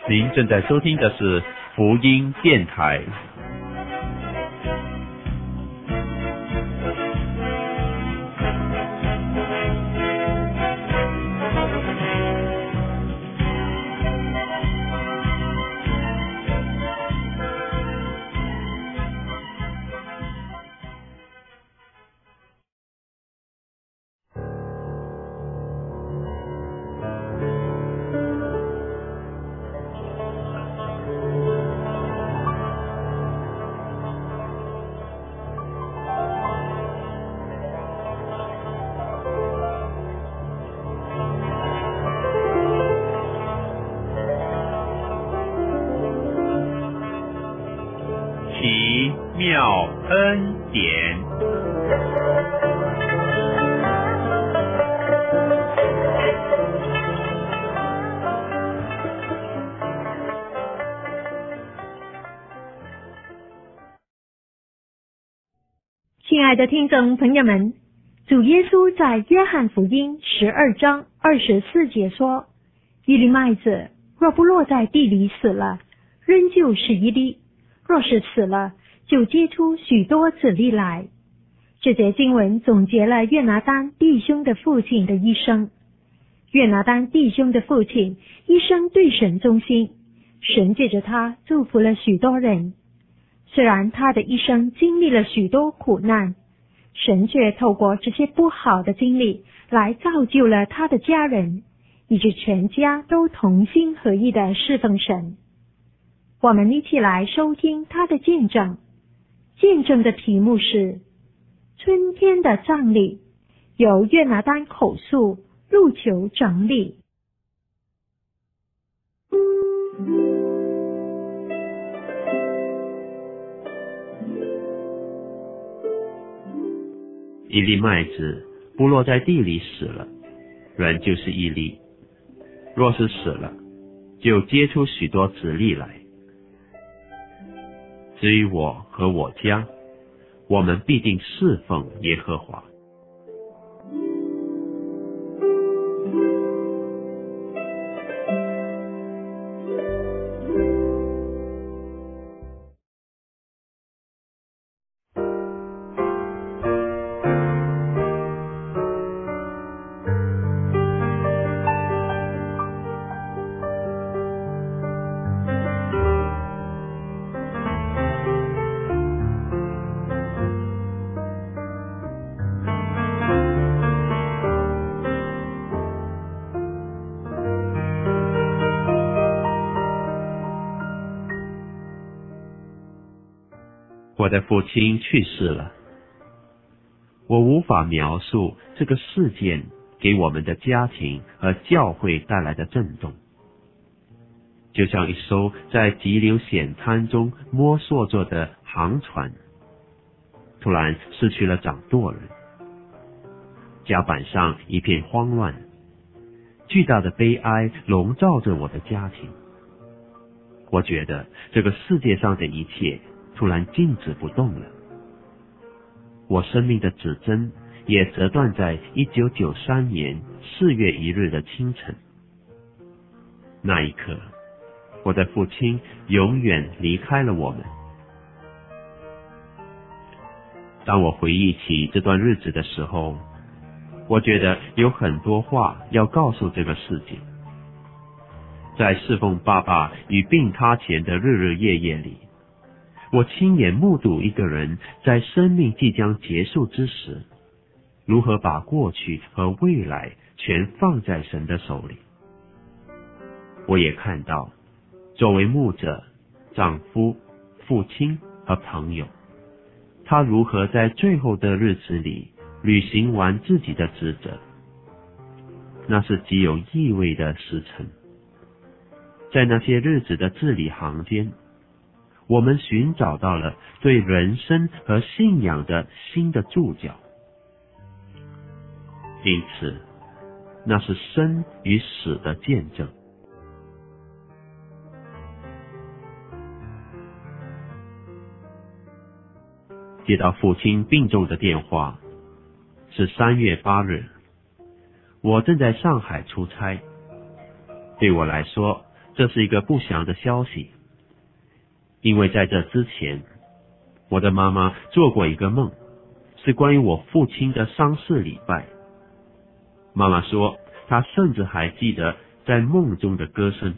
您正在收听的是福音电台。奇妙恩典， 亲爱的听众朋友们，主耶稣在约翰福音12章24节说：一粒麦子若不落在地里死了，仍旧是一粒；若是死了，就结出许多子粒来。这节经文总结了约拿单弟兄的父亲的一生。约拿单弟兄的父亲一生对神忠心，神借着他祝福了许多人。虽然他的一生经历了许多苦难，神却透过这些不好的经历来造就了他的家人，以致全家都同心合意地侍奉神。我们一起来收听他的见证。见证的题目是春天的葬礼，由约拿单口述，路求整理。 一粒麦子不落在地里死了，仍旧是一粒；若是死了，就结出许多子粒来。至于我和我家，我们必定侍奉耶和华。我的父亲去世了，我无法描述这个事件给我们的家庭和教会带来的震动，就像一艘在急流险滩中摸索着的航船，突然失去了掌舵人，甲板上一片慌乱，巨大的悲哀笼罩着我的家庭。我觉得这个世界上的一切突然静止不动了。我生命的指针也折断在1993年4月1日的清晨。那一刻，我的父亲永远离开了我们。当我回忆起这段日子的时候，我觉得有很多话要告诉这个世界。在侍奉爸爸与病榻前的日日夜夜里，我亲眼目睹一个人在生命即将结束之时，如何把过去和未来全放在神的手里。我也看到，作为牧者、丈夫、父亲和朋友，他如何在最后的日子里履行完自己的职责。那是极有意味的时辰。在那些日子的字里行间，我们寻找到了对人生和信仰的新的注脚。因此，那是生与死的见证。接到父亲病重的电话，是3月8日，我正在上海出差。对我来说， 这是一个不祥的消息，因为在这之前，我的妈妈做过一个梦，是关于我父亲的丧事礼拜。妈妈说，她甚至还记得在梦中的歌声。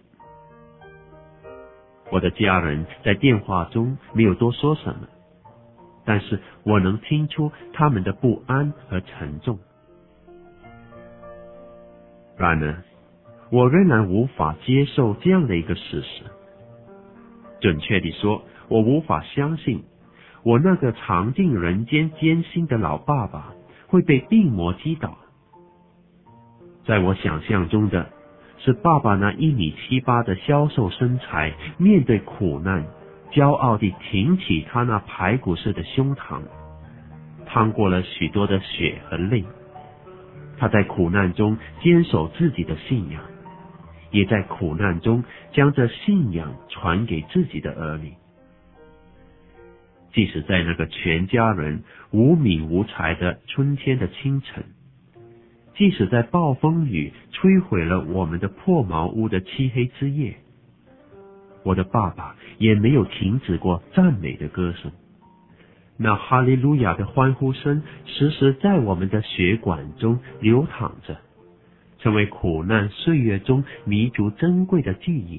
我的家人在电话中没有多说什么，但是我能听出他们的不安和沉重。然而，我仍然无法接受这样的一个事实。准确地说，我无法相信我那个尝尽人间艰辛的老爸爸会被病魔击倒。在我想象中的是，爸爸那1.78米的消瘦身材，面对苦难，骄傲地挺起他那排骨似的胸膛，淌过了许多的血和泪。他在苦难中坚守自己的信仰，也在苦难中将这信仰传给自己的儿女。即使在那个全家人无米无柴的春天的清晨，即使在暴风雨摧毁了我们的破茅屋的漆黑之夜，我的爸爸也没有停止过赞美的歌声。那哈利路亚的欢呼声时时在我们的血管中流淌着，成为苦难岁月中弥足珍贵的记忆。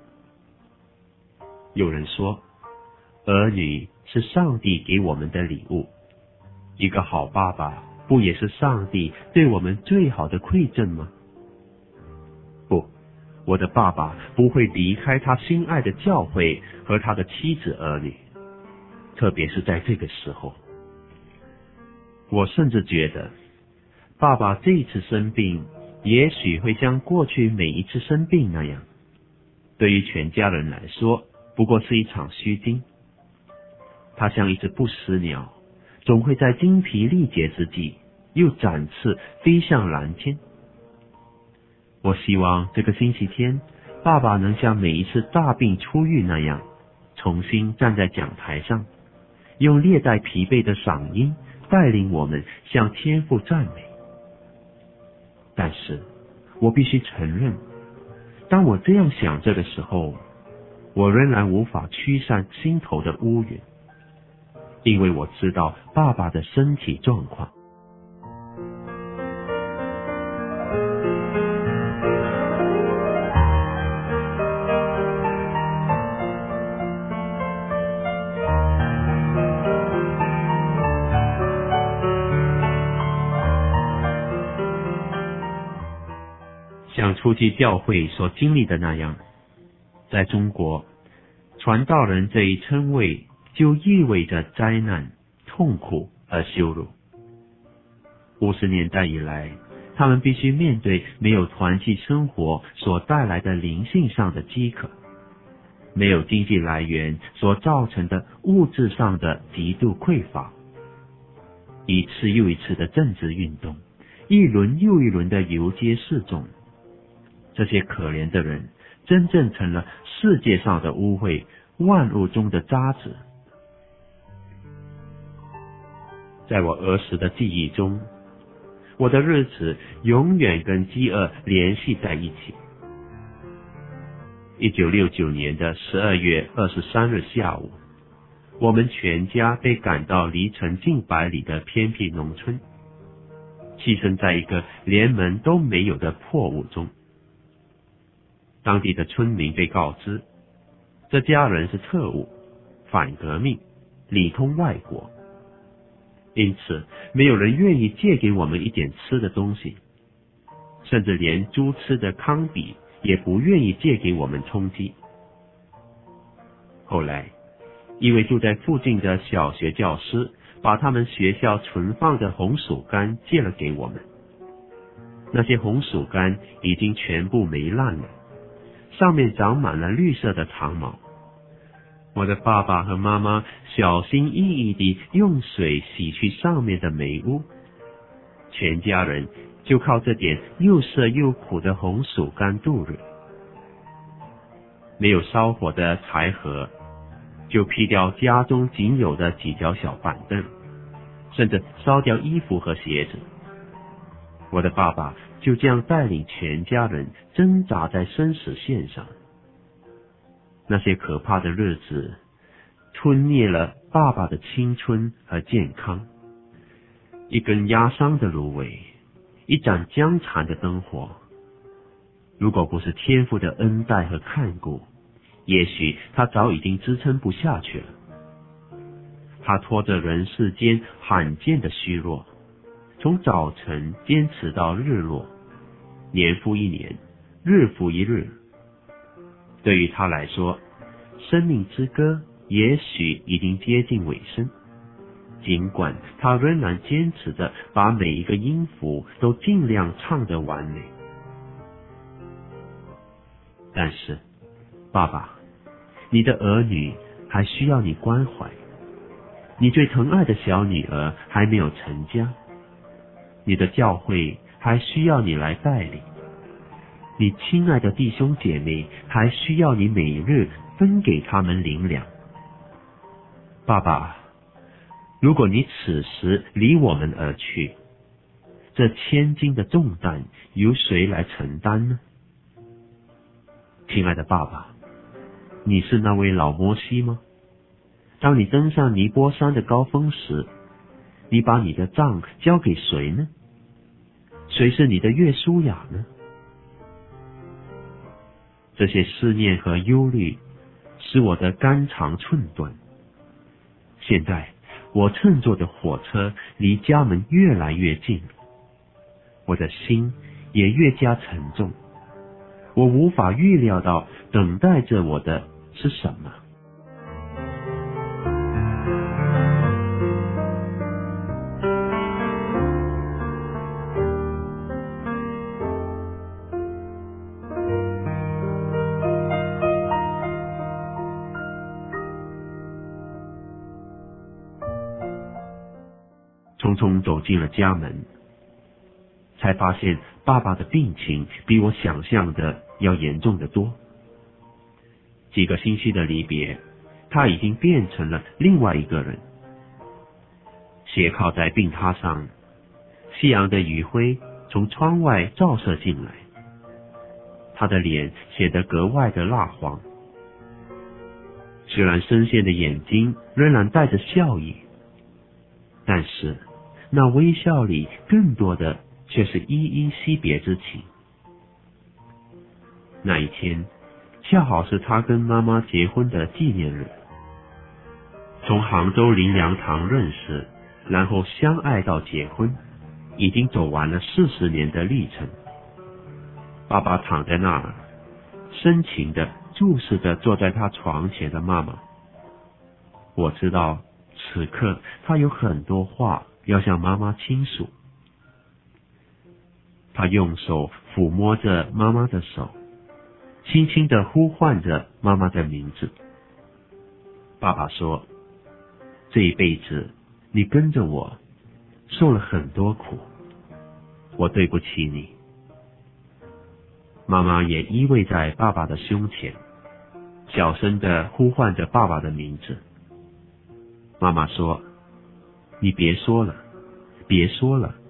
有人说，儿女是上帝给我们的礼物，一个好爸爸不也是上帝对我们最好的馈赠吗？不，我的爸爸不会离开他心爱的教会和他的妻子儿女，特别是在这个时候。我甚至觉得，爸爸这一次生病，也许会像过去每一次生病那样，对于全家人来说，不过是一场虚惊。他像一只不死鸟，总会在精疲力竭之际，又展翅飞向蓝天。我希望这个星期天，爸爸能像每一次大病初愈那样，重新站在讲台上，用略带疲惫的嗓音带领我们向天父赞美。但是我必须承认，当我这样想着的时候，我仍然无法驱散心头的乌云，因为我知道爸爸的身体状况。像初期教会所经历的那样，在中国，传道人这一称谓就意味着灾难、痛苦和羞辱。50年代以来，他们必须面对没有团契生活所带来的灵性上的饥渴，没有经济来源所造成的物质上的极度匮乏，一次又一次的政治运动，一轮又一轮的游街示众。这些可怜的人真正成了世界上的污秽，万物中的渣滓。在我儿时的记忆中，我的日子永远跟饥饿联系在一起。1969年的12月23日下午，我们全家被赶到离城近100里的偏僻农村，栖身在一个连门都没有的破屋中。当地的村民被告知，这家人是特务，反革命，里通外国，因此没有人愿意借给我们一点吃的东西，甚至连猪吃的糠秕也不愿意借给我们充饥。后来，一位住在附近的小学教师把他们学校存放的红薯干借了给我们。那些红薯干已经全部霉烂了，上面长满了绿色的长毛。我的爸爸和妈妈小心翼翼地用水洗去上面的霉污，全家人就靠这点又涩又苦的红薯干度日。没有烧火的柴禾，就劈掉家中仅有的几条小板凳，甚至烧掉衣服和鞋子。我的爸爸就这样带领全家人挣扎在生死线上， 那些可怕的日子吞灭了爸爸的青春和健康。一根压伤的芦苇，一盏僵残的灯火，如果不是天父的恩待和看顾，也许他早已经支撑不下去了。他拖着人世间罕见的虚弱，从早晨坚持到日落，年复一年，日复一日。对于他来说，生命之歌也许已经接近尾声，尽管他仍然坚持着把每一个音符都尽量唱得完美。但是，爸爸，你的儿女还需要你关怀，你最疼爱的小女儿还没有成家，你的教会还需要你来带领，你亲爱的弟兄姐妹还需要你每日分给他们灵粮。爸爸，如果你此时离我们而去，这千斤的重担由谁来承担呢？亲爱的爸爸，你是那位老摩西吗？当你登上尼波山的高峰时，你把你的杖交给谁呢？谁是你的约书亚呢？这些思念和忧虑使我的肝肠寸断。现在我乘坐的火车离家门越来越近，我的心也越加沉重。我无法预料到等待着我的是什么。匆匆走进了家门，才发现爸爸的病情比我想象的要严重得多。几个星期的离别，他已经变成了另外一个人。斜靠在病榻上，夕阳的余晖从窗外照射进来，他的脸显得格外的蜡黄。虽然深陷的眼睛仍然带着笑意，但是那微笑里更多的却是依依惜别之情。那一天恰好是他跟妈妈结婚的纪念日。从杭州灵粮堂认识，然后相爱到结婚，已经走完了40年的历程。爸爸躺在那儿，深情地注视着坐在他床前的妈妈。我知道此刻他有很多话要向妈妈倾诉。他用手抚摸着妈妈的手，轻轻地呼唤着妈妈的名字。爸爸说，这一辈子你跟着我受了很多苦，我对不起你。妈妈也依偎在爸爸的胸前，小声地呼唤着爸爸的名字。妈妈说，你别说了，别说了。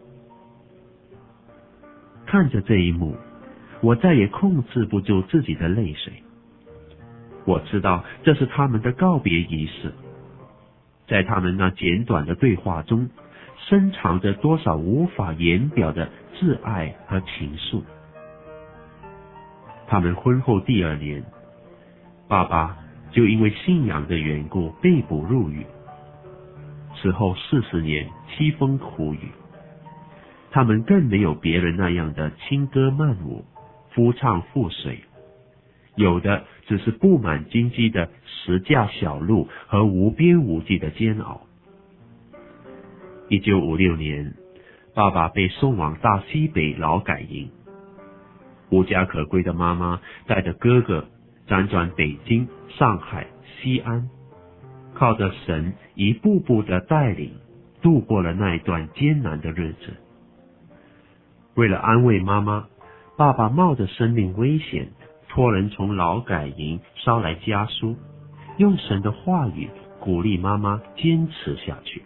看着这一幕，我再也控制不住自己的泪水。我知道这是他们的告别仪式，在他们那简短的对话中，深藏着多少无法言表的挚爱和情愫。他们婚后第2年，爸爸就因为信仰的缘故被捕入狱，此后40年凄风苦雨。他们更没有别人那样的轻歌曼舞、夫唱妇随，有的只是布满荆棘的10架小路和无边无际的煎熬。1956年，爸爸被送往大西北劳改营，无家可归的妈妈带着哥哥辗转北京、上海、西安，靠着神一步步的带领，度过了那一段艰难的日子。为了安慰妈妈，爸爸冒着生命危险，托人从劳改营捎来家书，用神的话语鼓励妈妈坚持下去。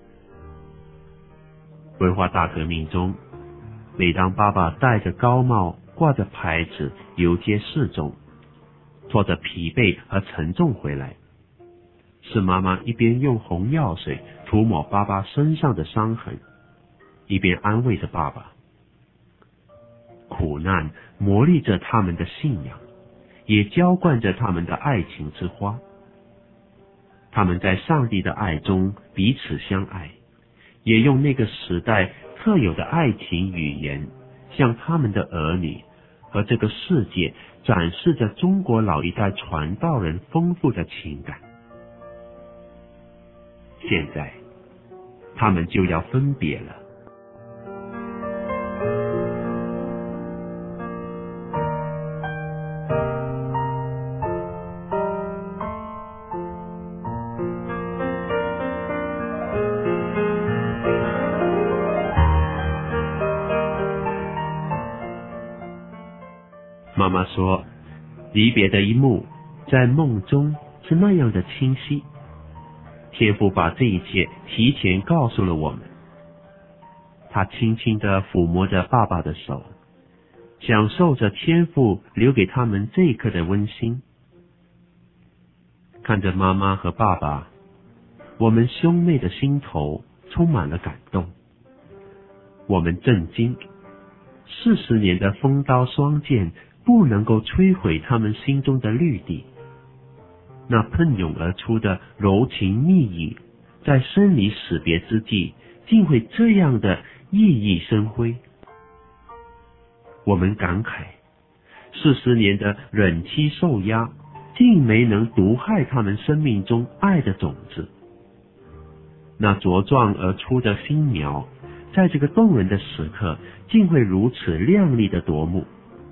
文化大革命中，每当爸爸戴着高帽，挂着牌子游街示众， 拖着疲惫和沉重回来，是妈妈一边用红药水涂抹爸爸身上的伤痕，一边安慰着爸爸。苦难磨砺着他们的信仰，也浇灌着他们的爱情之花。他们在上帝的爱中彼此相爱，也用那个时代特有的爱情语言，向他们的儿女和这个世界展示着中国老一代传道人丰富的情感。现在，他们就要分别了。妈妈说，离别的一幕在梦中是那样的清晰，天父把这一切提前告诉了我们。他轻轻地抚摸着爸爸的手，享受着天父留给他们这一刻的温馨。看着妈妈和爸爸，我们兄妹的心头充满了感动。我们震惊，40年的锋刀双剑不能够摧毁他们心中的绿地。那喷涌而出的柔情蜜意，在生离死别之际，竟会这样的熠熠生辉。我们感慨，40年的忍欺受压，竟没能毒害他们生命中爱的种子。那茁壮而出的新苗，在这个动人的时刻，竟会如此亮丽的夺目。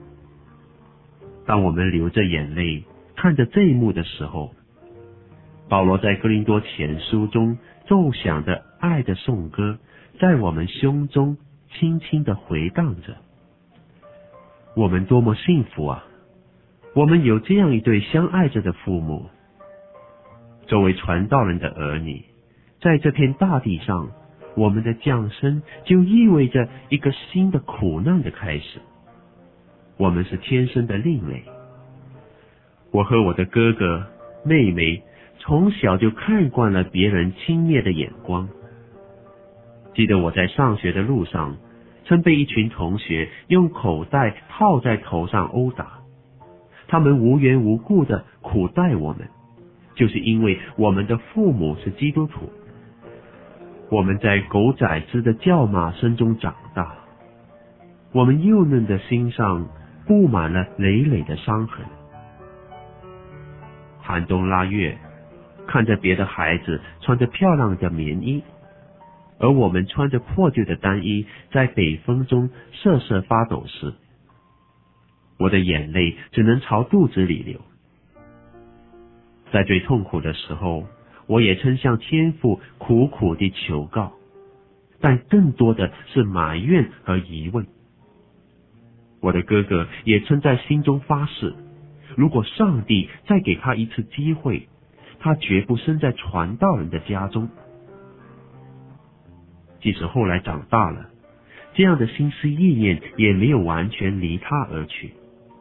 当我们流着眼泪看着这一幕的时候，保罗在哥林多前书中奏响的爱的颂歌，在我们胸中轻轻地回荡着。我们多么幸福啊！我们有这样一对相爱着的父母。作为传道人的儿女，在这片大地上，我们的降生就意味着一个新的苦难的开始。我们是天生的另类。我和我的哥哥妹妹从小就看惯了别人轻蔑的眼光。记得我在上学的路上，曾被一群同学用口袋套在头上殴打，他们无缘无故的苦待我们，就是因为我们的父母是基督徒。我们在狗崽子的叫骂声中长大，我们幼嫩的心上布满了累累的伤痕。寒冬腊月，看着别的孩子穿着漂亮的棉衣，而我们穿着破旧的单衣，在北风中瑟瑟发抖时，我的眼泪只能朝肚子里流。在最痛苦的时候，我也曾向天父苦苦地求告，但更多的是埋怨和疑问。我的哥哥也曾在心中发誓，如果上帝再给他一次机会，他绝不生在传道人的家中。即使后来长大了，这样的心思意念也没有完全离他而去。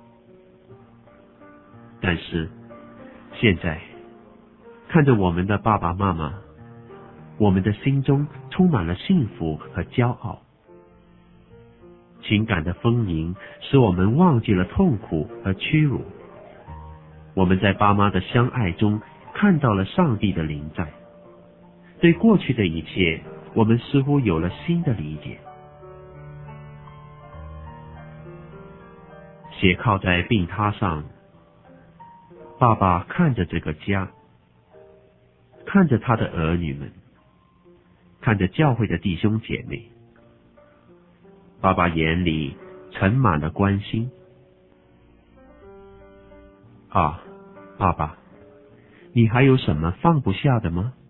但是现在看着我们的爸爸妈妈，我们的心中充满了幸福和骄傲。情感的丰盈使我们忘记了痛苦和屈辱。我们在爸妈的相爱中看到了上帝的临在。对过去的一切，我们似乎有了新的理解。斜靠在病榻上，爸爸看着这个家，看着他的儿女们，看着教会的弟兄姐妹。爸爸眼里盛满了关心。啊，爸爸，你还有什么放不下的吗？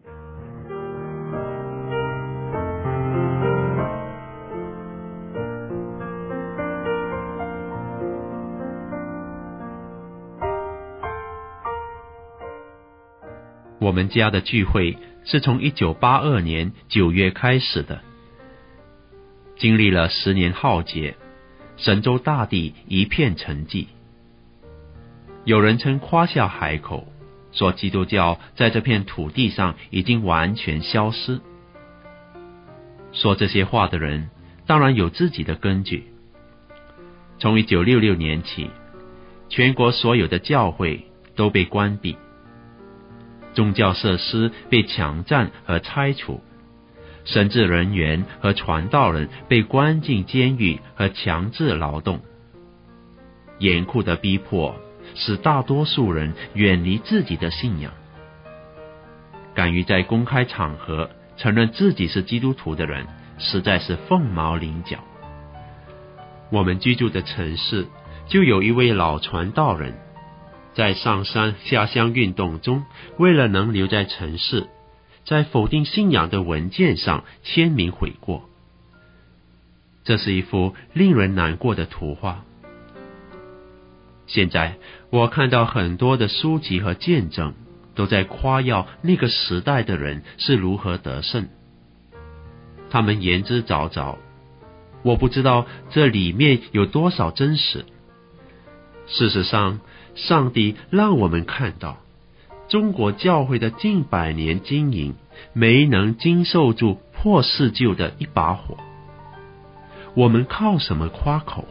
我们家的聚会是从1982年9月开始的，经历了10年浩劫，神州大地一片沉寂。 有人曾夸下海口，说基督教在这片土地上已经完全消失。说这些话的人当然有自己的根据。从1966年起，全国所有的教会都被关闭，宗教设施被强占和拆除，神职人员和传道人被关进监狱和强制劳动。严酷的逼迫使大多数人远离自己的信仰。敢于在公开场合承认自己是基督徒的人实在是凤毛麟角。我们居住的城市就有一位老传道人，在上山下乡运动中，为了能留在城市，在否定信仰的文件上签名悔过。这是一幅令人难过的图画。现在我看到很多的书籍和见证都在夸耀那个时代的人是如何得胜，他们言之凿凿，我不知道这里面有多少真实。事实上，上帝让我们看到中国教会的近100年经营没能经受住破四旧的一把火。我们靠什么夸口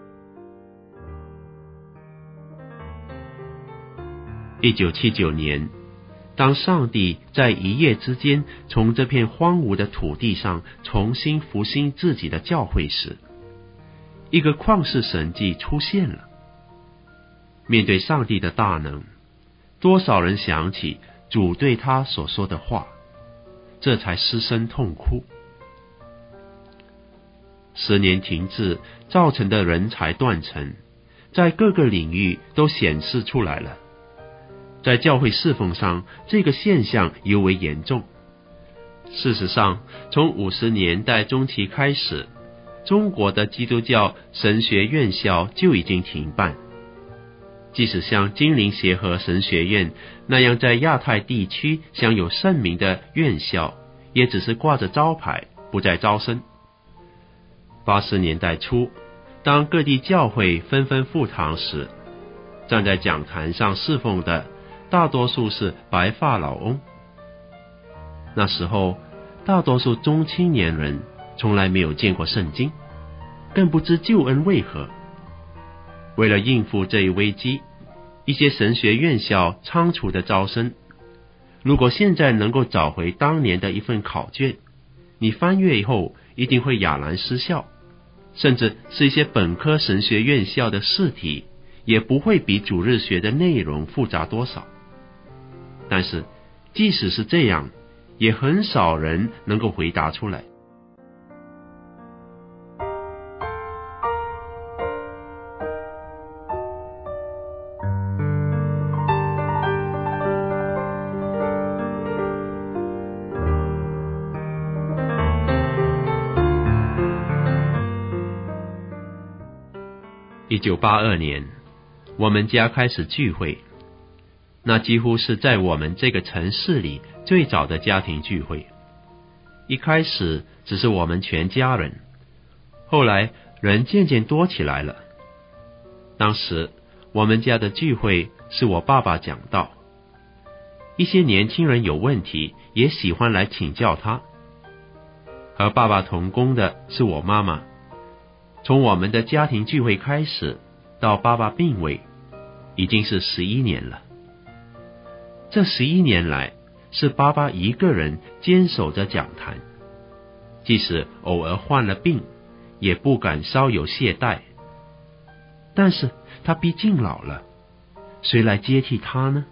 ？1979年，当上帝在一夜之间从这片荒芜的土地上重新复兴自己的教会时，一个旷世神迹出现了。面对上帝的大能，多少人想起主对他所说的话，这才失声痛哭。10年停滞造成的人才断层，在各个领域都显示出来了。在教会侍奉上，这个现象尤为严重。事实上，从50年代中期开始，中国的基督教神学院校就已经停办。即使像金陵协和神学院那样在亚太地区享有盛名的院校，也只是挂着招牌，不再招生。80年代初，当各地教会纷纷复堂时，站在讲坛上侍奉的大多数是白发老翁。那时候，大多数中青年人从来没有见过圣经，更不知救恩为何。为了应付这一危机，一些神学院校仓促的招生。如果现在能够找回当年的一份考卷，你翻阅以后一定会哑然失笑，甚至是一些本科神学院校的试题，也不会比主日学的内容复杂多少。但是即使是这样，也很少人能够回答出来。1982年，我们家开始聚会，那几乎是在我们这个城市里最早的家庭聚会。一开始只是我们全家人，后来人渐渐多起来了。当时我们家的聚会是我爸爸讲道，一些年轻人有问题也喜欢来请教他。和爸爸同工的是我妈妈。从我们的家庭聚会开始到爸爸病危，已经是11年了。这11年来，是爸爸一个人坚守着讲坛，即使偶尔患了病，也不敢稍有懈怠。但是他毕竟老了，谁来接替他呢？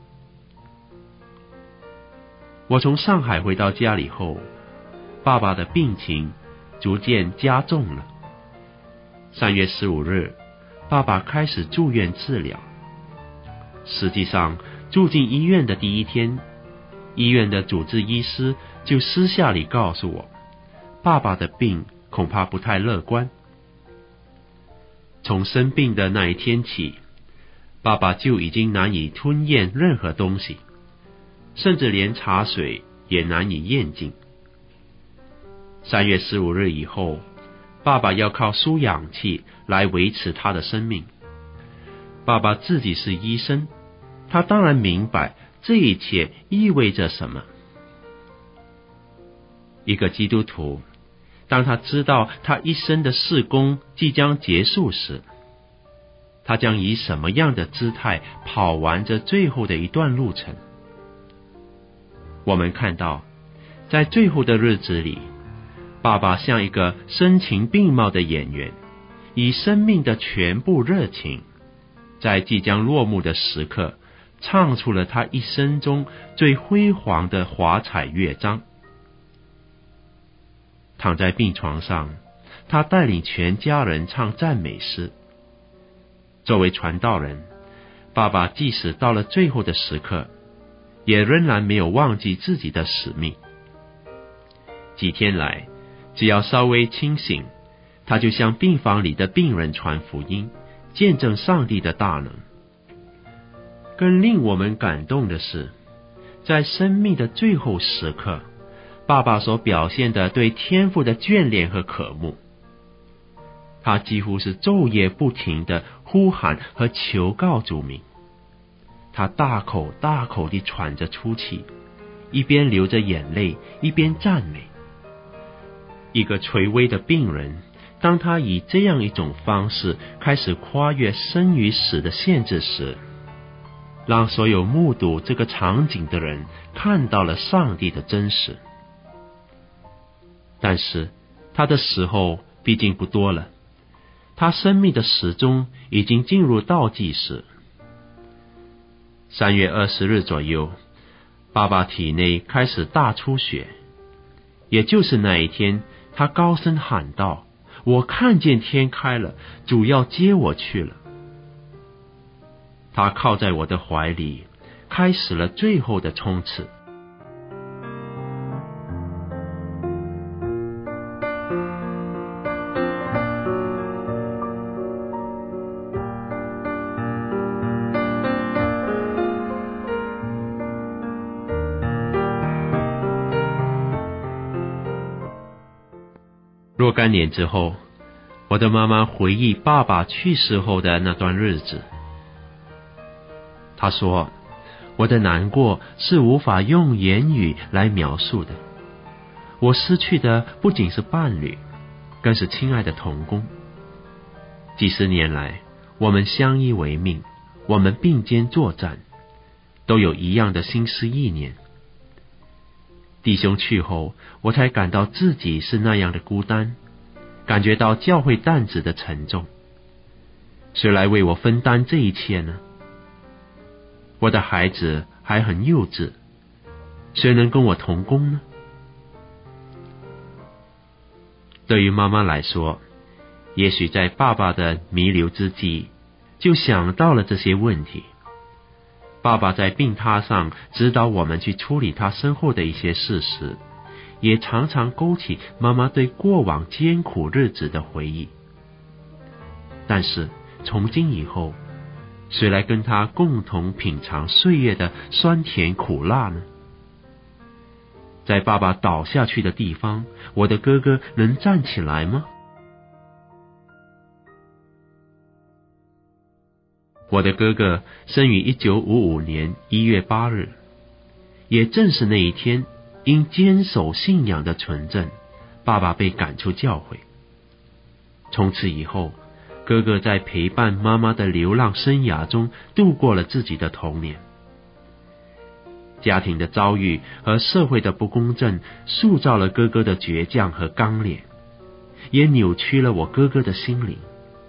我从上海回到家里后，爸爸的病情逐渐加重了。3月15日，爸爸开始住院治疗。实际上，住进医院的第一天，医院的主治医师就私下里告诉我，爸爸的病恐怕不太乐观。从生病的那一天起，爸爸就已经难以吞咽任何东西，甚至连茶水也难以咽进。3月15日以后，爸爸要靠输氧气来维持他的生命。 爸爸自己是医生，他当然明白这一切意味着什么。一个基督徒，当他知道他一生的事工即将结束时，他将以什么样的姿态跑完这最后的一段路程？我们看到，在最后的日子里，爸爸像一个声情并茂的演员，以生命的全部热情，在即将落幕的时刻，唱出了他一生中最辉煌的华彩乐章。躺在病床上，他带领全家人唱赞美诗。作为传道人，爸爸即使到了最后的时刻，也仍然没有忘记自己的使命。几天来，只要稍微清醒，他就向病房里的病人传福音，见证上帝的大能。更令我们感动的是，在生命的最后时刻，爸爸所表现的对天父的眷恋和渴慕。他几乎是昼夜不停地呼喊和求告主名，他大口大口地喘着粗气，一边流着眼泪，一边赞美。一个垂危的病人，当他以这样一种方式开始跨越生与死的限制时，让所有目睹这个场景的人看到了上帝的真实。但是他的时候毕竟不多了，他生命的时钟已经进入倒计时。3月20日左右，爸爸体内开始大出血，也就是那一天，他高声喊道：“我看见天开了，主要接我去了。”他靠在我的怀里，开始了最后的冲刺。若干年之后，我的妈妈回忆爸爸去世后的那段日子。她说，我的难过是无法用言语来描述的。我失去的不仅是伴侣，更是亲爱的同工。几十年来，我们相依为命，我们并肩作战，都有一样的心思意念。弟兄去后，我才感到自己是那样的孤单，感觉到教会担子的沉重。谁来为我分担这一切呢？我的孩子还很幼稚，谁能跟我同工呢？对于妈妈来说，也许在爸爸的弥留之际，就想到了这些问题。爸爸在病榻上指导我们去处理他身后的一些事时，也常常勾起妈妈对过往艰苦日子的回忆。但是从今以后，谁来跟他共同品尝岁月的酸甜苦辣呢？在爸爸倒下去的地方，我的哥哥能站起来吗？我的哥哥生于1955年1月8日，也正是那一天，因坚守信仰的纯正，爸爸被赶出教会。从此以后，哥哥在陪伴妈妈的流浪生涯中度过了自己的童年。家庭的遭遇和社会的不公正塑造了哥哥的倔强和刚烈，也扭曲了我哥哥的心灵。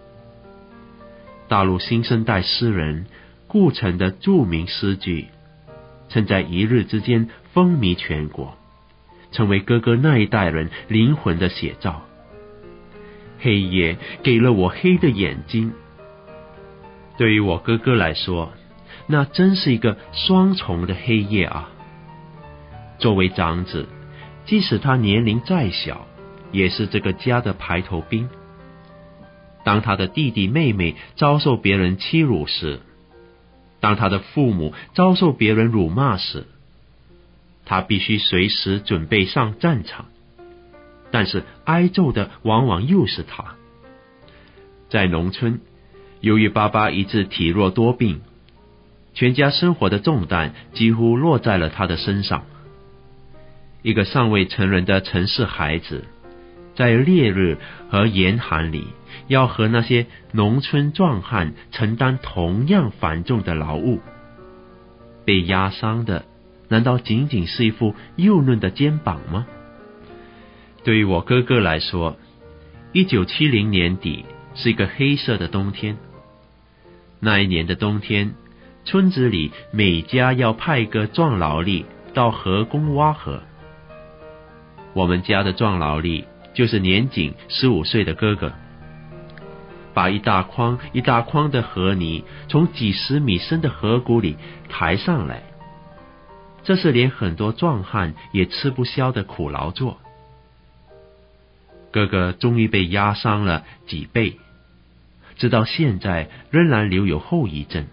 大陆新生代诗人顾城的著名诗句曾在一日之间风靡全国，成为哥哥那一代人灵魂的写照。黑夜给了我黑的眼睛。对于我哥哥来说，那真是一个双重的黑夜啊！作为长子，即使他年龄再小，也是这个家的排头兵。当他的弟弟妹妹遭受别人欺辱时，当他的父母遭受别人辱骂时，他必须随时准备上战场。但是挨揍的往往又是他。在农村， 由于爸爸一直体弱多病，全家生活的重担几乎落在了他的身上。一个尚未成人的城市孩子，在烈日和严寒里，要和那些农村壮汉承担同样繁重的劳务。被压伤的，难道仅仅是一副幼嫩的肩膀吗？对于我哥哥来说，1970年底是一个黑色的冬天。那一年的冬天，村子里每家要派一个壮劳力到河工挖河。我们家的壮劳力就是年仅15岁的哥哥，把一大筐一大筐的河泥从几十米深的河谷里抬上来，这是连很多壮汉也吃不消的苦劳作。哥哥终于被压伤了脊背，直到现在仍然留有后遗症。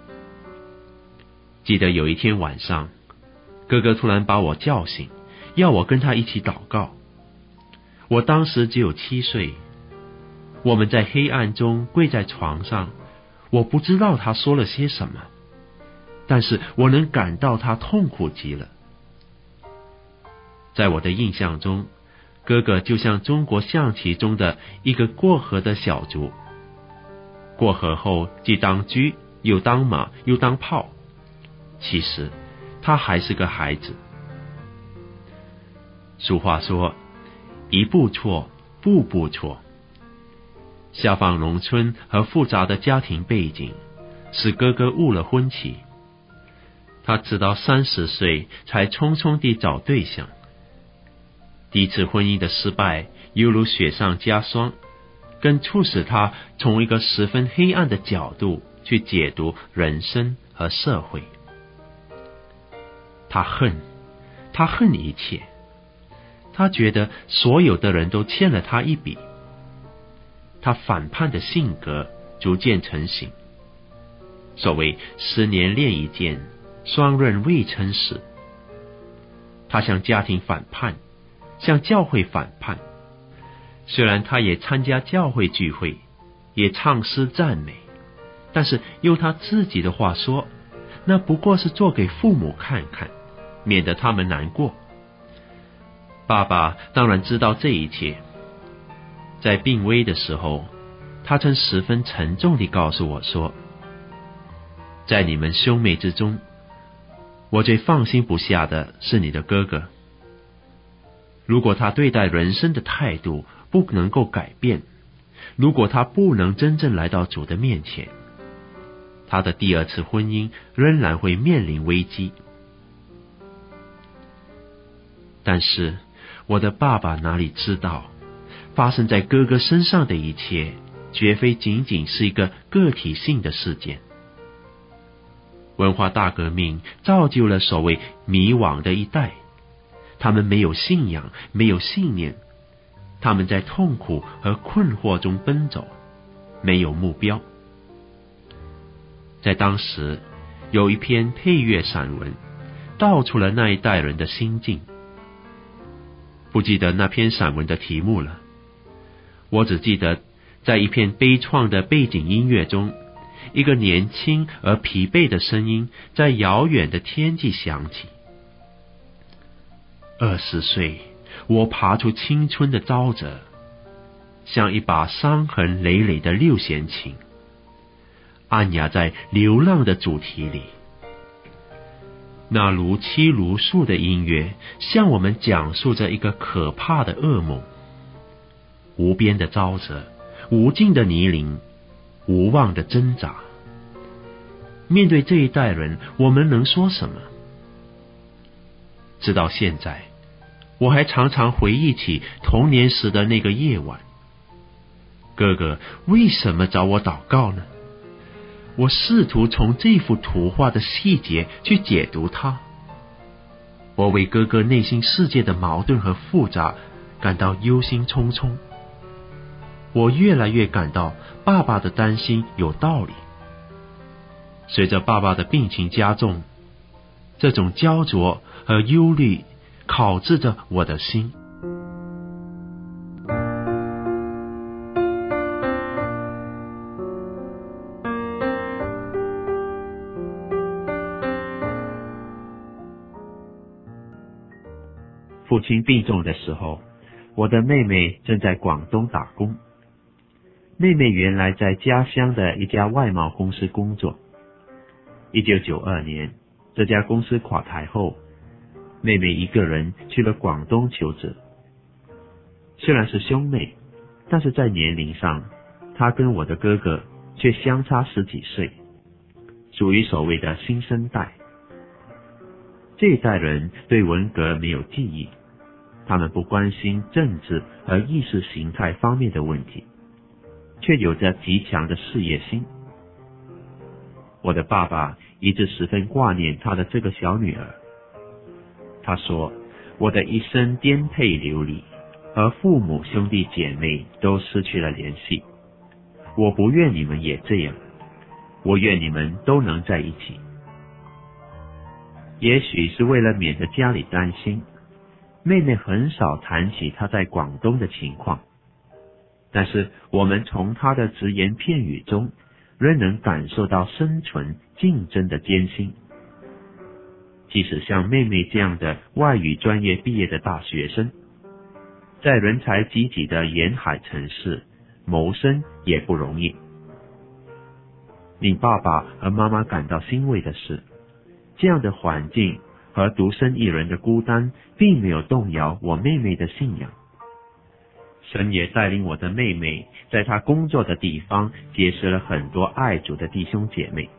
记得有一天晚上，哥哥突然把我叫醒，要我跟他一起祷告。我当时只有7岁，我们在黑暗中跪在床上，我不知道他说了些什么，但是我能感到他痛苦极了。在我的印象中，哥哥就像中国象棋中的一个过河的小卒，过河后既当车，又当马，又当炮。其实他还是个孩子。俗话说，一步错，步步错。下放农村和复杂的家庭背景，使哥哥误了婚期。他直到30岁才匆匆地找对象。第一次婚姻的失败犹如雪上加霜，更促使他从一个十分黑暗的角度去解读人生和社会。他恨一切，他觉得所有的人都欠了他一笔。他反叛的性格逐渐成型。所谓10年练一剑，双刃未称时。他向家庭反叛，向教会反叛。虽然他也参加教会聚会，也唱诗赞美，但是用他自己的话说，那不过是做给父母看看，免得他们难过。爸爸当然知道这一切。在病危的时候，他曾十分沉重地告诉我说，在你们兄妹之中，我最放心不下的是你的哥哥。如果他对待人生的态度不能够改变，如果他不能真正来到主的面前，他的第2次婚姻仍然会面临危机。但是我的爸爸哪里知道，发生在哥哥身上的一切绝非仅仅是一个个体性的事件。文化大革命造就了所谓迷惘的一代，他们没有信仰，没有信念，他们在痛苦和困惑中奔走，没有目标。在当时，有一篇配乐散文道出了那一代人的心境。不记得那篇散文的题目了，我只记得在一片悲怆的背景音乐中，一个年轻而疲惫的声音在遥远的天际响起。20岁，我爬出青春的沼泽，像一把伤痕累累的6弦琴，按压在流浪的主题里。那如泣如诉的音乐向我们讲述着一个可怕的噩梦。无边的沼泽，无尽的泥泞，无望的挣扎。面对这一代人，我们能说什么？直到现在，我还常常回忆起童年时的那个夜晚。哥哥为什么找我祷告呢？我试图从这幅图画的细节去解读它。我为哥哥内心世界的矛盾和复杂感到忧心忡忡。我越来越感到爸爸的担心有道理。随着爸爸的病情加重，这种焦灼和忧虑烤制着我的心。 父亲病重的时候，我的妹妹正在广东打工。妹妹原来在家乡的一家外贸公司工作。1992年，这家公司垮台后，妹妹一个人去了广东求职。虽然是兄妹，但是在年龄上，她跟我的哥哥却相差10几岁，属于所谓的新生代。这一代人对文革没有记忆，他们不关心政治和意识形态方面的问题，却有着极强的事业心。我的爸爸一直十分挂念他的这个小女儿。他说，我的一生颠沛流离，和父母兄弟姐妹都失去了联系。我不愿你们也这样，我愿你们都能在一起。也许是为了免得家里担心，妹妹很少谈起她在广东的情况，但是我们从她的只言片语中仍能感受到生存竞争的艰辛。即使像妹妹这样的外语专业毕业的大学生，在人才济济的沿海城市谋生也不容易。令爸爸和妈妈感到欣慰的是，这样的环境和独身一人的孤单并没有动摇我妹妹的信仰。神也带领我的妹妹在她工作的地方结识了很多爱主的弟兄姐妹。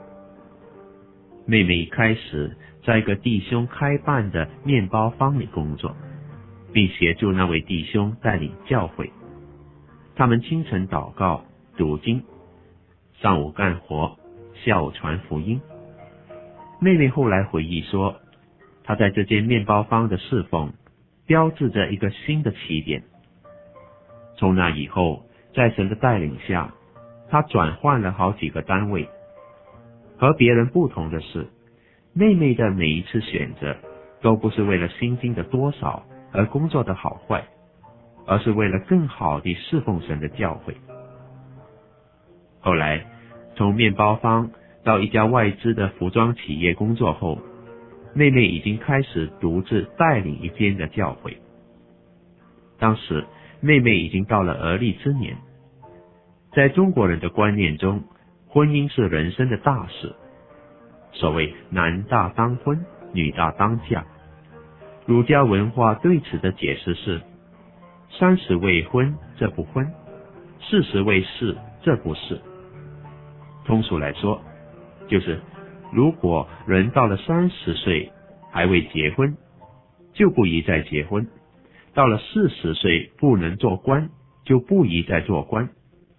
妹妹一开始在一个弟兄开办的面包坊里工作，并协助那位弟兄带领教会。他们清晨祷告、读经，上午干活，下午传福音。妹妹后来回忆说，她在这间面包坊的侍奉标志着一个新的起点。从那以后，在神的带领下，她转换了好几个单位。和别人不同的是，妹妹的每一次选择都不是为了薪金的多少而工作的好坏，而是为了更好地侍奉神的教会。后来从面包坊到一家外资的服装企业工作后，妹妹已经开始独自带领一间的教会。当时妹妹已经到了而立之年。在中国人的观念中，婚姻是人生的大事，所谓男大当婚，女大当嫁。儒家文化对此的解释是：30未婚，这不婚；40未仕，这不是。通俗来说，就是如果人到了30岁还未结婚，就不宜再结婚；到了40岁不能做官，就不宜再做官。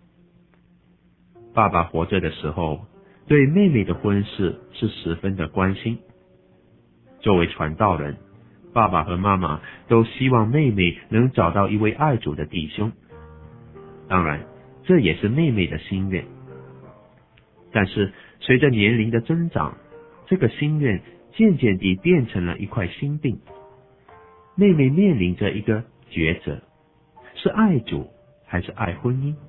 爸爸活着的时候，对妹妹的婚事是十分的关心。作为传道人，爸爸和妈妈都希望妹妹能找到一位爱主的弟兄，当然这也是妹妹的心愿。但是随着年龄的增长，这个心愿渐渐地变成了一块心病。妹妹面临着一个抉择，是爱主还是爱婚姻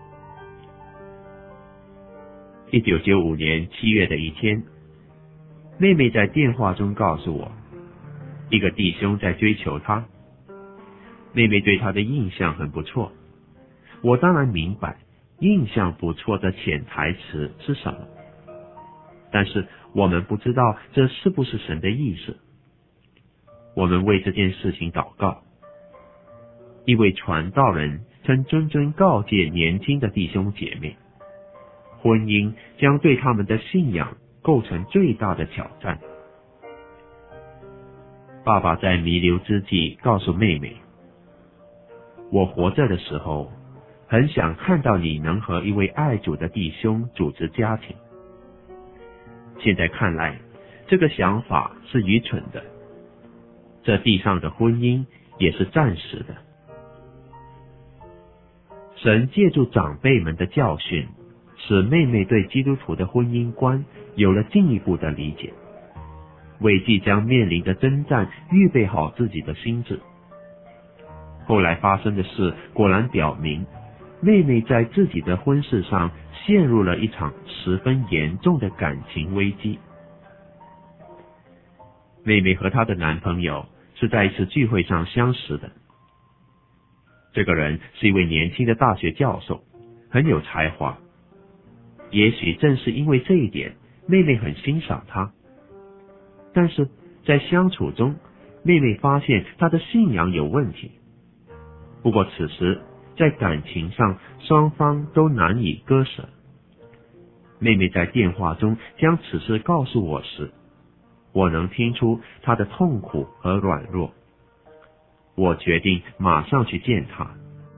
？1995年7月的一天，妹妹在电话中告诉我，一个弟兄在追求她。妹妹对他的印象很不错。我当然明白印象不错的潜台词是什么，但是我们不知道这是不是神的意思。我们为这件事情祷告。一位传道人曾谆谆告诫年轻的弟兄姐妹，婚姻将对他们的信仰构成最大的挑战。爸爸在弥留之际告诉妹妹，我活着的时候很想看到你能和一位爱主的弟兄组织家庭。现在看来，这个想法是愚蠢的。这地上的婚姻也是暂时的。神借助长辈们的教训，使妹妹对基督徒的婚姻观有了进一步的理解，为即将面临的征战预备好自己的心智。后来发生的事果然表明，妹妹在自己的婚事上陷入了一场十分严重的感情危机。妹妹和她的男朋友是在一次聚会上相识的。这个人是一位年轻的大学教授，很有才华。也许正是因为这一点，妹妹很欣赏他。但是在相处中，妹妹发现他的信仰有问题。不过此时在感情上，双方都难以割舍。妹妹在电话中将此事告诉我时，我能听出她的痛苦和软弱。我决定马上去见她。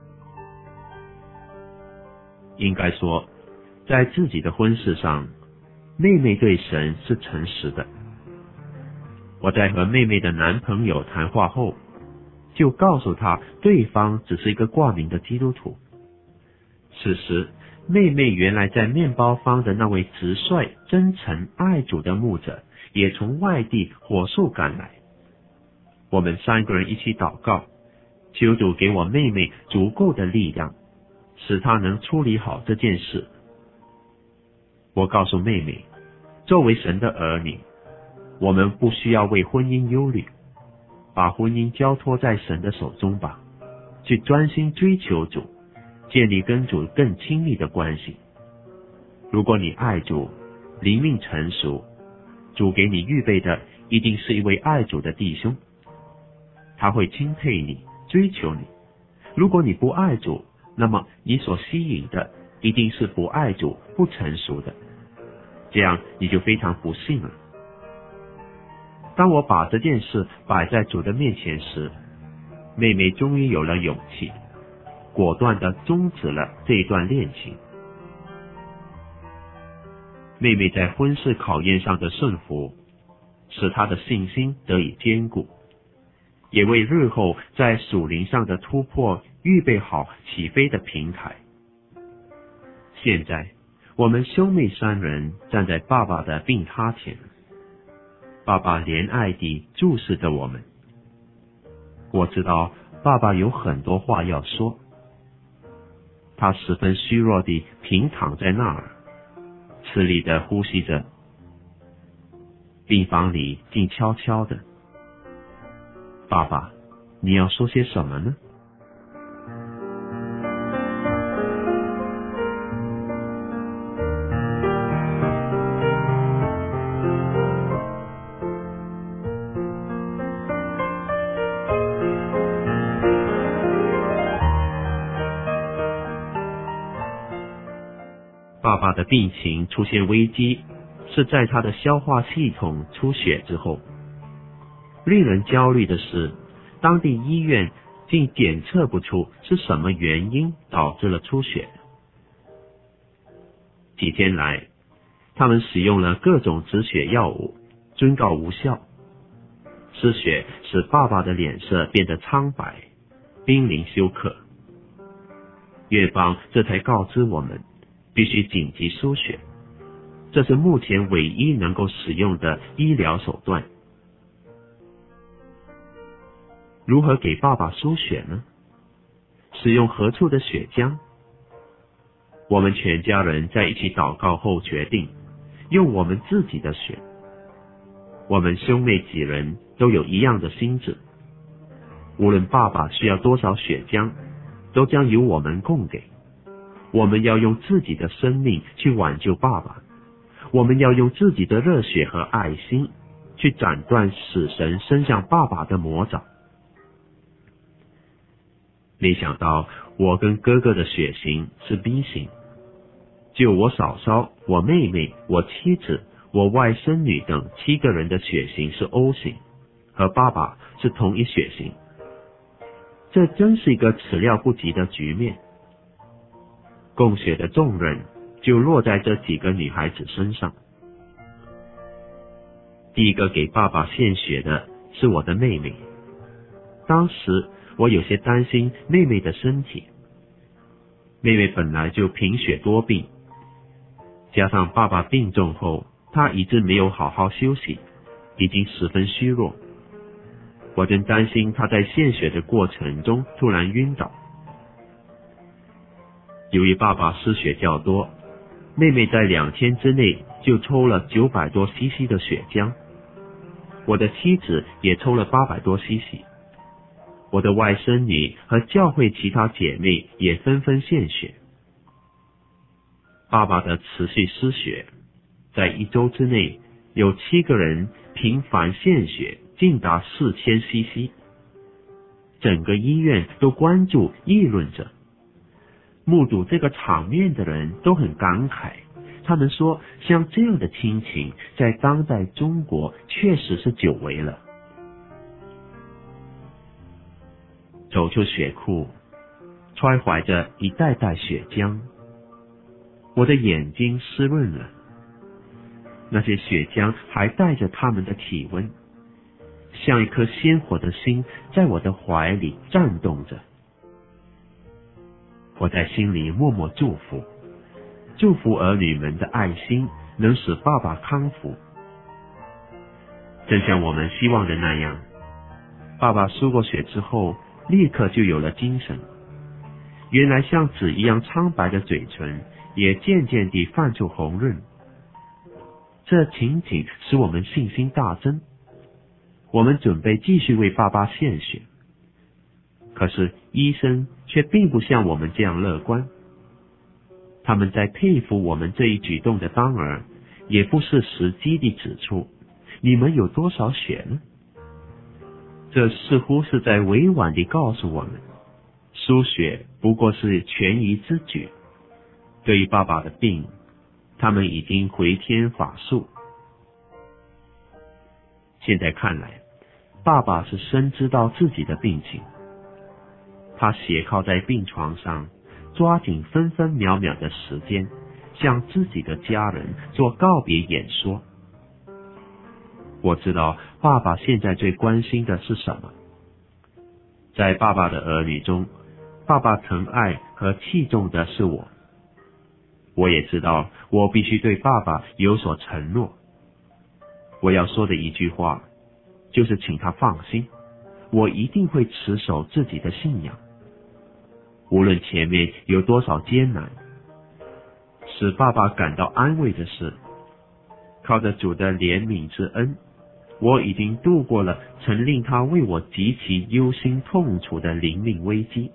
应该说，在自己的婚事上，妹妹对神是诚实的。我在和妹妹的男朋友谈话后，就告诉她对方只是一个挂名的基督徒。此时妹妹原来在面包坊的那位直率、真诚、爱主的牧者也从外地火速赶来。我们3个人一起祷告，求主给我妹妹足够的力量，使她能处理好这件事。我告诉妹妹，作为神的儿女，我们不需要为婚姻忧虑，把婚姻交托在神的手中吧，去专心追求主，建立跟主更亲密的关系。如果你爱主，灵命成熟，主给你预备的一定是一位爱主的弟兄，他会钦佩你，追求你。如果你不爱主，那么你所吸引的一定是不爱主、不成熟的，这样你就非常不幸了。当我把这件事摆在主的面前时，妹妹终于有了勇气，果断地终止了这一段恋情。妹妹在婚事考验上的顺服，使她的信心得以坚固，也为日后在属灵上的突破预备好起飞的平台。现在我们兄妹3人站在爸爸的病榻前，爸爸怜爱地注视着我们。我知道爸爸有很多话要说，他十分虚弱地平躺在那儿，吃力地呼吸着。病房里静悄悄的。爸爸，你要说些什么呢？爸爸的病情出现危机，是在他的消化系统出血之后。令人焦虑的是，当地医院竟检测不出是什么原因导致了出血。几天来，他们使用了各种止血药物，均告无效。失血使爸爸的脸色变得苍白，濒临休克。院方这才告知我们，必须紧急输血，这是目前唯一能够使用的医疗手段。如何给爸爸输血呢？使用何处的血浆？我们全家人在一起祷告后决定，用我们自己的血。我们兄妹几人都有一样的心志，无论爸爸需要多少血浆，都将由我们供给。我们要用自己的生命去挽救爸爸，我们要用自己的热血和爱心去斩断死神伸向爸爸的魔爪。没想到我跟哥哥的血型是 B 型，就我嫂嫂、我妹妹、我妻子、我外甥女等7个人的血型是 O 型，和爸爸是同一血型。这真是一个始料不及的局面。供血的重任就落在这几个女孩子身上。第一个给爸爸献血的是我的妹妹。当时我有些担心妹妹的身体，妹妹本来就贫血多病，加上爸爸病重后，她一直没有好好休息，已经十分虚弱。我真担心她在献血的过程中突然晕倒。由于爸爸失血较多，妹妹在2天之内就抽了900多cc的血浆。 我的妻子也抽了800多 cc， 我的外甥女和教会其他姐妹也纷纷献血。爸爸的持续失血，在1周之内有7个人频繁献血，竟达4000 cc， 整个医院都关注议论着。目睹这个场面的人都很感慨，他们说像这样的亲情在当代中国确实是久违了。走出血库，揣怀着一袋袋血浆，我的眼睛湿润了，那些血浆还带着他们的体温，像一颗鲜活的心在我的怀里颤动着。我在心里默默祝福儿女们的爱心能使爸爸康复。正像我们希望的那样，爸爸输过血之后立刻就有了精神，原来像纸一样苍白的嘴唇也渐渐地泛出红润。这情景使我们信心大增，我们准备继续为爸爸献血。可是医生却并不像我们这样乐观，他们在佩服我们这一举动的当儿，也不失时机地指出，你们有多少血呢？这似乎是在委婉地告诉我们，输血不过是权宜之举。对于爸爸的病，他们已经回天乏术。现在看来，爸爸是深知道自己的病情，他斜靠在病床上，抓紧分分秒秒的时间，向自己的家人做告别演说。我知道爸爸现在最关心的是什么。在爸爸的儿女中，爸爸疼爱和器重的是我。我也知道我必须对爸爸有所承诺。我要说的一句话，就是请他放心，我一定会持守自己的信仰。无论前面有多少艰难，使爸爸感到安慰的是，靠着主的怜悯之恩，我已经度过了曾令他为我极其忧心痛楚的灵命危机。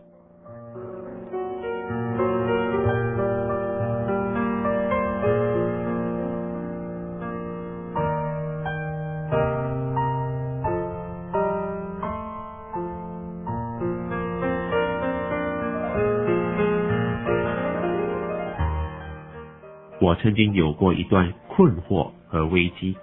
我曾经有过一段困惑和危机。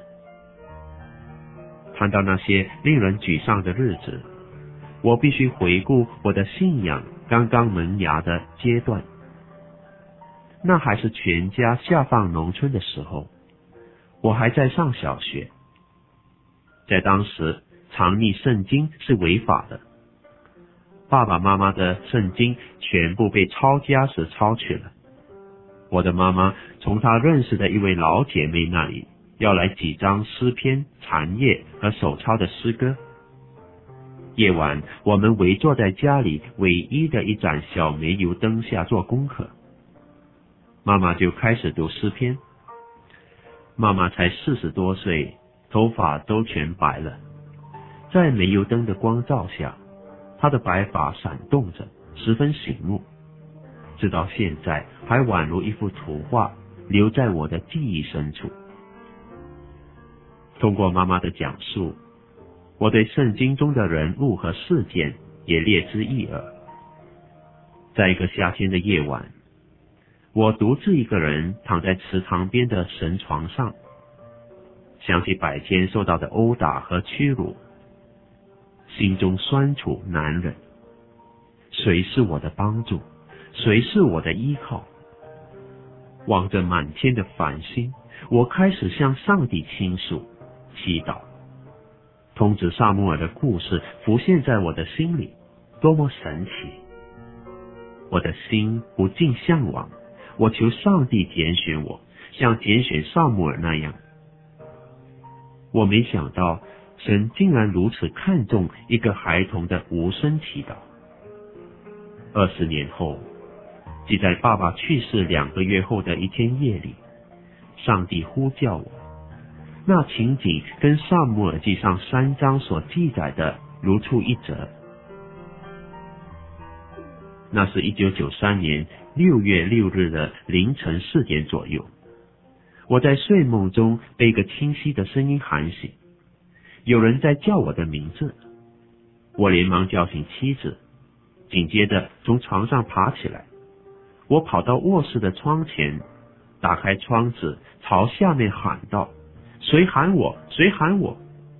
谈到那些令人沮丧的日子，我必须回顾我的信仰刚刚萌芽的阶段。那还是全家下放农村的时候，我还在上小学。在当时，藏匿圣经是违法的，爸爸妈妈的圣经全部被抄家时抄去了。我的妈妈从她认识的一位老姐妹那里要来几张诗篇、禅页和手抄的诗歌。夜晚，我们围坐在家里唯一的一盏小煤油灯下做功课。妈妈就开始读诗篇。妈妈才40多岁，头发都全白了，在煤油灯的光照下，她的白发闪动着，十分醒目。直到现在还宛如一幅图画，留在我的记忆深处。通过妈妈的讲述，我对圣经中的人物和事件也略知一二。在一个夏天的夜晚，我独自一个人躺在池塘边的神床上，想起百天受到的殴打和屈辱，心中酸楚难忍。谁是我的帮助？谁是我的依靠？望着满天的繁星，我开始向上帝倾诉、祈祷。通知撒母耳的故事浮现在我的心里，多么神奇！我的心不禁向往，我求上帝拣选我，像拣选撒母耳那样。我没想到，神竟然如此看重一个孩童的无声祈祷。20年后，即在爸爸去世2个月后的一天夜里，上帝呼叫我， 那情景跟撒母耳记上3章所记载的如出一辙。那是1993年6月6日的凌晨4点左右，我在睡梦中被一个清晰的声音喊醒，有人在叫我的名字。我连忙叫醒妻子，紧接着从床上爬起来，我跑到卧室的窗前，打开窗子，朝下面喊道：谁喊我？谁喊我？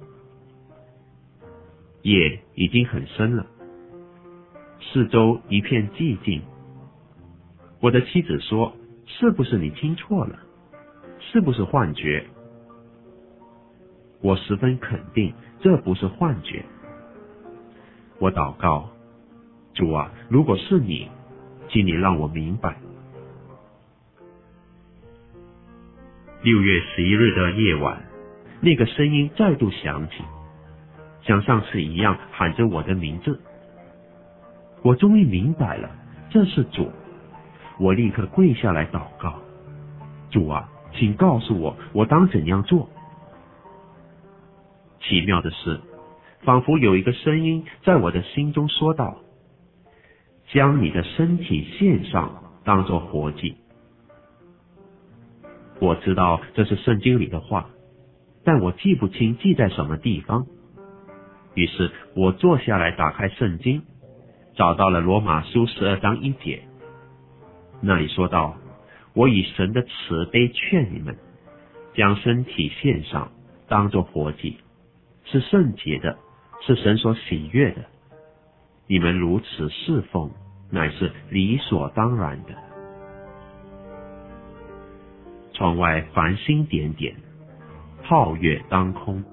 夜已经很深了，四周一片寂静。我的妻子说：是不是你听错了？是不是幻觉？我十分肯定这不是幻觉。我祷告：主啊，如果是你，请你让我明白。6月11日的夜晚，那个声音再度响起，像上次一样喊着我的名字。我终于明白了，这是主。我立刻跪下来祷告：主啊，请告诉我，我当怎样做？奇妙的是，仿佛有一个声音在我的心中说道：将你的身体献上，当作活祭。我知道这是圣经里的话，但我记不清记在什么地方。于是我坐下来打开圣经，找到了罗马书12章1节，那里说道：我以神的慈悲劝你们，将身体献上，当作活祭，是圣洁的，是神所喜悦的。你们如此侍奉，乃是理所当然的。窗外繁星点点，皓月当空。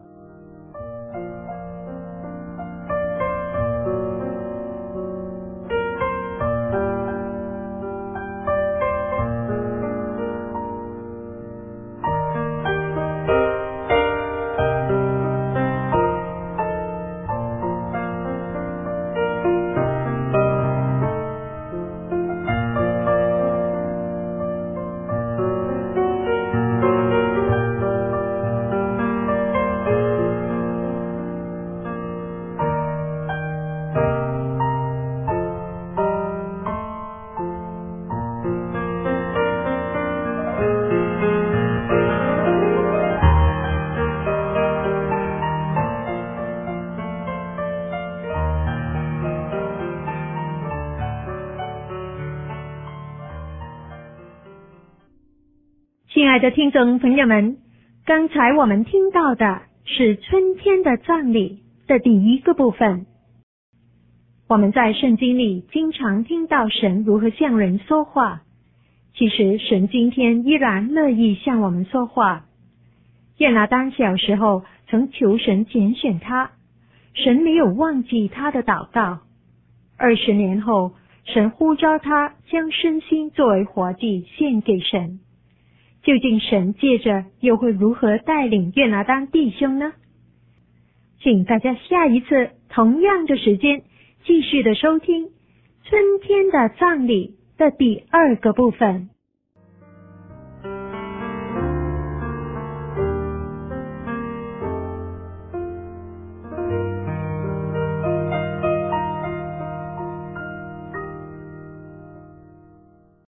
亲爱的听众朋友们，刚才我们听到的是春天的葬礼的第1个部分。我们在圣经里经常听到神如何向人说话，其实神今天依然乐意向我们说话。约拿单小时候曾求神拣选他，神没有忘记他的祷告。20年后，神呼召他将身心作为活祭献给神。究竟神接着又会如何带领约拿单弟兄呢？请大家下一次同样的时间继续的收听春天的葬礼的第2个部分。